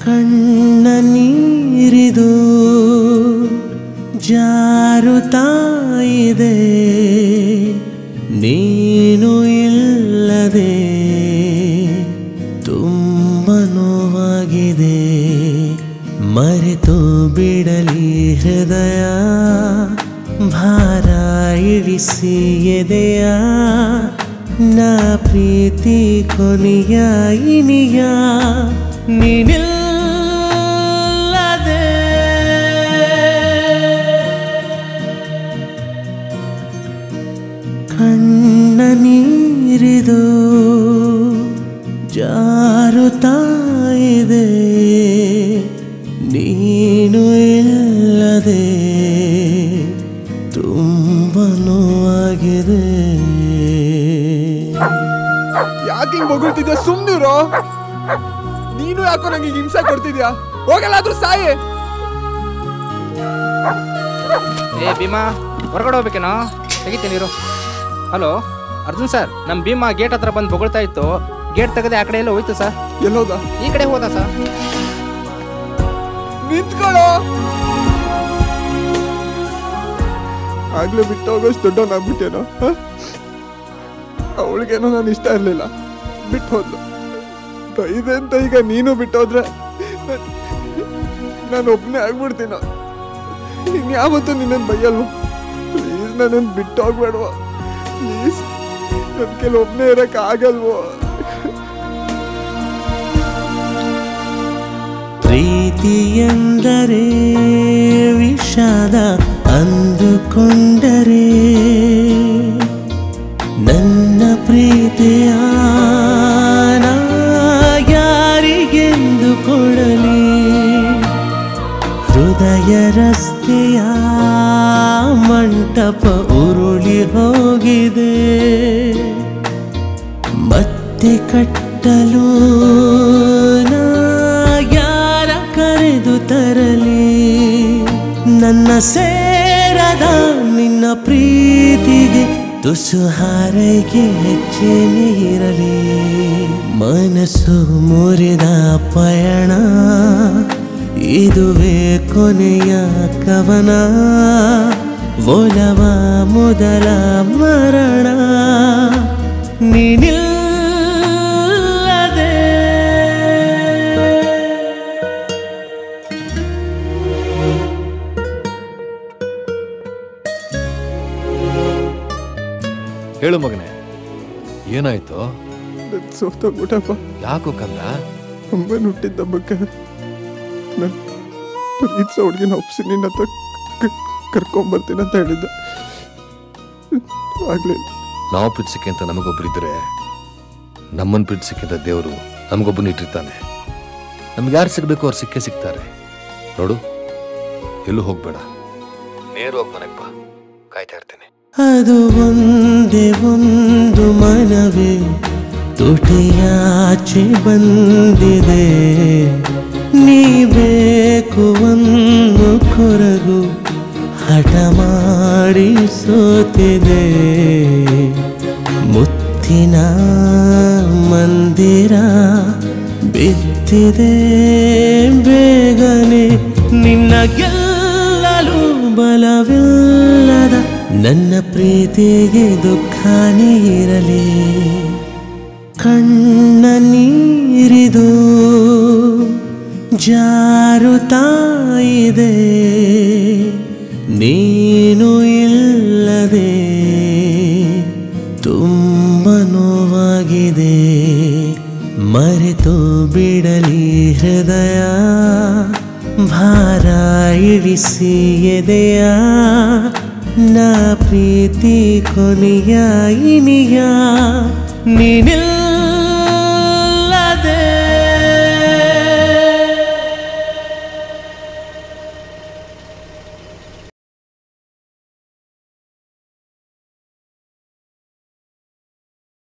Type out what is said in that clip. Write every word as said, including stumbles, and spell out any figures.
ಕಣ್ಣ ನೀರಿದು ಜಾರುತ್ತಾ ಇದೆ, ನೀನು ಇಲ್ಲದೆ ತುಂಬ ನೋವಾಗಿದೆ. ಮರೆತು ಬಿಡಲಿ ಹೃದಯ, ಭಾರ ಇಳಿಸಿ ಎದೆಯ, ನಾ ಪ್ರೀತಿ ಕೊನೆಯ ಇನಿಯ ನೀನಿಲ್ಲದೆ. ಕಣ್ಣ ನೀರಿದು ಜಾರುತ್ತಾ ಇದೆ, ನೀನು ಇಲ್ಲದೆ ತುಂಬ ನೋವಾಗಿದೆ. ಯಾಕೆ ಹಿಂಗ್ ಬೊಗಳ್ತಿದ್ಯಾ? ಸುಮ್ನಿರೋ. ನೀನು ಯಾಕೋ ನಂಗೆ ಹಿಂಸೆ ಕೊಡ್ತಿದ್ಯಾ? ಹೋಗಲ್ಲಾದ್ರೂ ಸಾಯೇ. ಏ ಭೀಮಾ, ಹೊರಗಡೆ ಹೋಗ್ಬೇಕೇನೋ? ತೆಗಿತೀನಿ ಇರು. ಹಲೋ ಅರ್ಜುನ್ ಸರ್, ನಮ್ಮ ಭೀಮಾ ಗೇಟ್ ಹತ್ರ ಬಂದು ಬೊಗಳ್ತಾ ಇತ್ತು. ಗೇಟ್ ತೆಗೆದೆ ಆ ಕಡೆ ಎಲ್ಲ ಹೋಯ್ತು ಸರ್. ಎಲ್ಲೋದ? ಈ ಕಡೆ ಹೋದ ಸರ್. ನಿಂತ್ಕೊಳ್ಳೋ. ಆಗ್ಲೇ ಬಿಟ್ಟು ಹೋಗೋಷ್ಟು ದೊಡ್ಡವನಾಗ್ಬಿಟ್ಟೇನೋ. ಅವಳಿಗೇನೋ ನಾನು ಇಷ್ಟ ಇರಲಿಲ್ಲ, ಬಿಟ್ಟು ಹೋದ್ಲು. ಬೈದೆ ಅಂತ ಈಗ ನೀನು ಬಿಟ್ಟೋದ್ರೆ ನಾನು ಒಬ್ಬನೇ ಆಗ್ಬಿಡ್ತೀನ. ಇನ್ಯಾವತ್ತೂ ನಿನ್ನನ್ನು ಬೈಯಲ್ವ? ಪ್ಲೀಸ್ ನನ್ನನ್ನು ಬಿಟ್ಟು ಹೋಗ್ಬೇಡವ. ಪ್ಲೀಸ್, ನನ್ನ ಕೆಲವೊಬ್ಬನೇ ಇರಕ್ಕೆ ಆಗಲ್ವೋ? ಪ್ರೀತಿ ಎಂದರೆ ವಿಷಾದ ಅಂದುಕೊಂಡರೆ, ನನ್ನ ಪ್ರೀತಿಯ ಯಾರಿಗೆಂದು ಕೊಡಲಿ? ಹೃದಯ ರಸ್ತೆಯ ಮಂಟಪ ಉರುಳಿ ಹೋಗಿದೆ, ಮತ್ತೆ ಕಟ್ಟಲು ಯಾರ ಕರೆದು ತರಲಿ? ನನ್ನ ಸೇರದ ನಿನ್ನ ಪ್ರೀತಿಗೆ ತುಸು ಹಾರೈಕೆ ಹೆಚ್ಚೇನೇ ಇರಲಿ. ಮನಸ್ಸು ಮುರಿದ ಪಯಣ, ಇದುವೇ ಕೊನೆಯ ಕವನ. ಒಲವ ಮೊದಲ ಮರಣ ನೀನಿಲ್ಲದೆ. ಹೇಳು ಮಗನೇ, ಏನಾಯ್ತು? ಸೋತೋಗ್ಬಿಟ್ಟಪ್ಪ. ಯಾಕೋ ಕಂದ? ಅಮ್ಮನ ಹುಟ್ಟಿದ್ದ ಬಗ್ಗೆ ನನ್ನ ಪ್ರೀತಿಸೋ ಹುಡುಗಿನ ಒಪ್ಸಿ ನಿನ್ನ ಹತ್ರ ಕರ್ಕೊಂಬರ್ತೀನಿ ಅಂತ ಹೇಳಿದ್ದ. ಆಗ್ಲಿಲ್ಲ. ನಾವು ಪ್ರೀತಿಸಕ್ಕೆ ಅಂತ ನಮಗೊಬ್ಬರಿದ್ರೆ, ನಮ್ಮನ್ನು ಪ್ರೀತಿಸಕ್ಕೆ ಅಂತ ದೇವರು ನಮಗೊಬ್ಬನ ಇಟ್ಟಿರ್ತಾನೆ. ನಮ್ಗೆ ಯಾರು ಸಿಗ್ಬೇಕು ಅವ್ರು ಸಿಕ್ಕೇ ಸಿಗ್ತಾರೆ. ನೋಡು, ಎಲ್ಲೂ ಹೋಗ್ಬೇಡ, ನೇರವಾಗಿ ಮನೆಗೆ ಬಾ, ಕಾಯ್ತಾ ಇರ್ತೇನೆ. ಅದು ಒಂದೇ ಒಂದು ಮನವೇ ತುಟಿಯಾಚೆ ಬಂದಿದೆ, ನೀ ಬೇಕು ಒಂದು ಕೊರಗು ಹಠ ಮಾಡಿ ಸೋತಿದೆ. ಮುತ್ತಿನ ಮಂದಿರ ಬಿದ್ದಿದೆ ಬೇಗನೆ, ನಿನ್ನ ಗೆಲ್ಲಲು ಬಲವಿಲ್ಲದ ನನ್ನ ಪ್ರೀತಿಗೆ ದುಃಖನೇ ಇರಲಿ. ಕಣ್ಣ ನೀರಿದು ಜಾರುತ್ತಾ ಇದೆ, ನೀನು ಇಲ್ಲದೆ ತುಂಬ ನೋವಾಗಿದೆ. ಮರೆತು ಬಿಡಲಿ ಹೃದಯ, ಭಾರ ಇಳಿಸಿ ಎದೆಯ, ನಾ ಪ್ರೀತಿ ಕೊನೆಯ ಇನಿಯ ನೀನಿಲ್ಲ.